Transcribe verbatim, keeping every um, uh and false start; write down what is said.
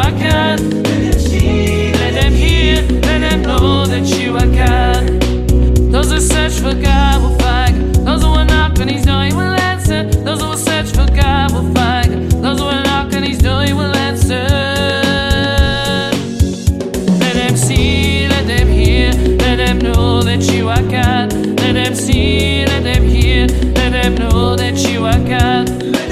are God. Let them see, let them hear, let them know that you are God. Those who search for God will find. Those who will knock on His door, He will answer. Those who will search for God will find. Those who will knock on His door, He will answer. Let them see, let them hear, let them know that you are God. Let them see, let them hear, let them know that you are God.